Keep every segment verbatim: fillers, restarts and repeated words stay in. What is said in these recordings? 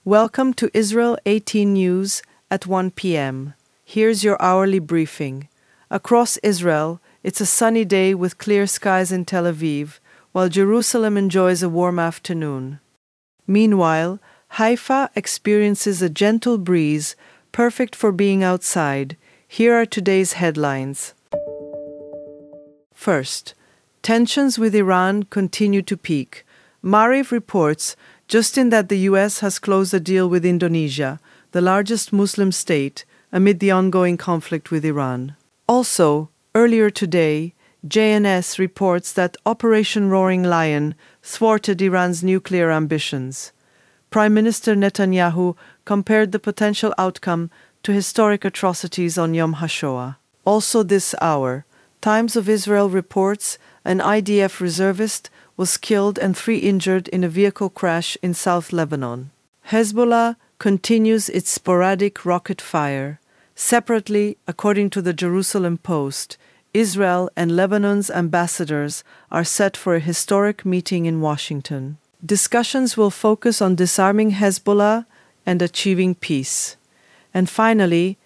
Welcome to Israel eighteen News at one p m Here's your hourly briefing. Across Israel, it's a sunny day with clear skies in Tel Aviv, while Jerusalem enjoys a warm afternoon. Meanwhile, Haifa experiences a gentle breeze, perfect for being outside. Here are today's headlines. First, tensions with Iran continue to peak. Maariv reports just in that the U S has closed a deal with Indonesia, the largest Muslim state, amid the ongoing conflict with Iran. Also, earlier today, J N S reports that Operation Roaring Lion thwarted Iran's nuclear ambitions. Prime Minister Netanyahu compared the potential outcome to historic atrocities on Yom HaShoah. Also this hour, Times of Israel reports an I D F reservist was killed and three injured in a vehicle crash in South Lebanon. Hezbollah continues its sporadic rocket fire. Separately, according to the Jerusalem Post, Israel and Lebanon's ambassadors are set for a historic meeting in Washington. Discussions will focus on disarming Hezbollah and achieving peace. And finally,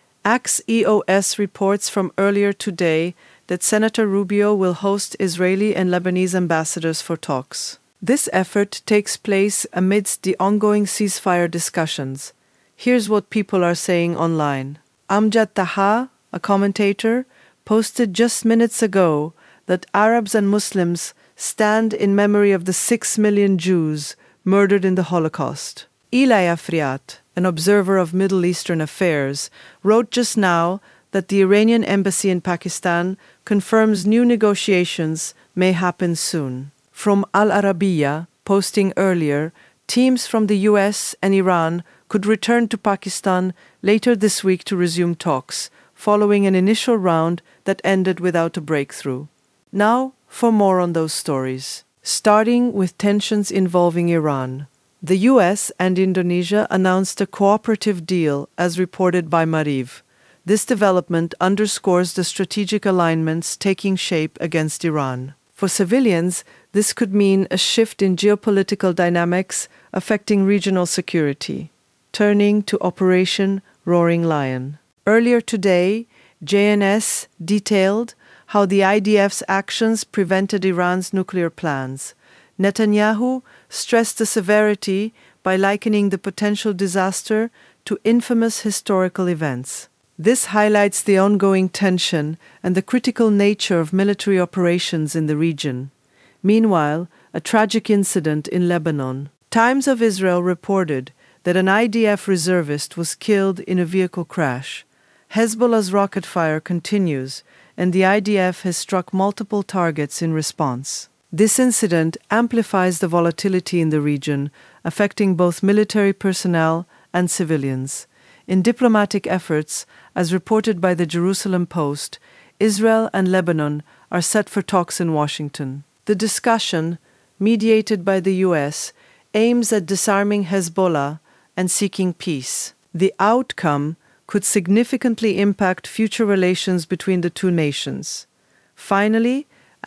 Axios reports from earlier today that Senator Rubio will host Israeli and Lebanese ambassadors for talks. This effort takes place amidst the ongoing ceasefire discussions. Here's what people are saying online. Amjad Taha, a commentator, posted just minutes ago that Arabs and Muslims stand in memory of the six million Jews murdered in the Holocaust. Eli Afriat, an observer of Middle Eastern affairs, wrote just now that the Iranian embassy in Pakistan confirms new negotiations may happen soon. From Al Arabiya, posting earlier, teams from the U S and Iran could return to Pakistan later this week to resume talks, following an initial round that ended without a breakthrough. Now, for more on those stories. Starting with tensions involving Iran. The U S and Indonesia announced a cooperative deal, as reported by Maariv. This development underscores the strategic alignments taking shape against Iran. For civilians, this could mean a shift in geopolitical dynamics affecting regional security. Turning to Operation Roaring Lion. Earlier today, J N S detailed how the I D F's actions prevented Iran's nuclear plans. Netanyahu stressed the severity by likening the potential disaster to infamous historical events. This highlights the ongoing tension and the critical nature of military operations in the region. Meanwhile, a tragic incident in Lebanon. Times of Israel reported that an I D F reservist was killed in a vehicle crash. Hezbollah's rocket fire continues, and the I D F has struck multiple targets in response. This incident amplifies the volatility in the region, affecting both military personnel and civilians. In diplomatic efforts, as reported by the Jerusalem Post, Israel and Lebanon are set for talks in Washington. The discussion, mediated by the U S, aims at disarming Hezbollah and seeking peace. The outcome could significantly impact future relations between the two nations. Finally,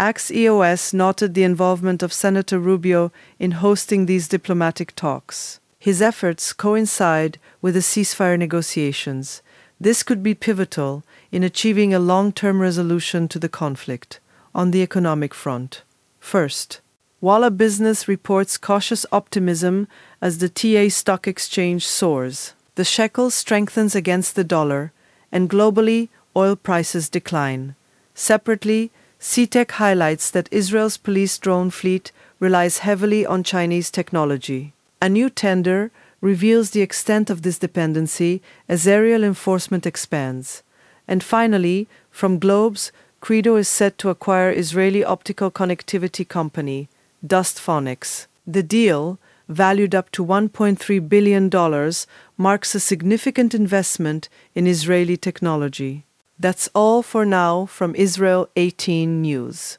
Axios noted the involvement of Senator Rubio in hosting these diplomatic talks. His efforts coincide with the ceasefire negotiations. This could be pivotal in achieving a long-term resolution to the conflict. On the economic front. First, Walla Business reports cautious optimism as the T A stock exchange soars. The shekel strengthens against the dollar, and globally, oil prices decline. Separately, C TEC highlights that Israel's police drone fleet relies heavily on Chinese technology. A new tender reveals the extent of this dependency as aerial enforcement expands. And finally, from Globes, Credo is set to acquire Israeli optical connectivity company, Dust Phonics. The deal, valued up to one point three billion dollars, marks a significant investment in Israeli technology. That's all for now from Israel eighteen News.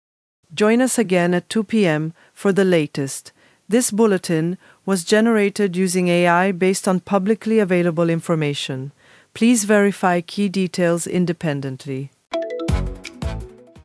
Join us again at two p m for the latest. This bulletin was generated using A I based on publicly available information. Please verify key details independently.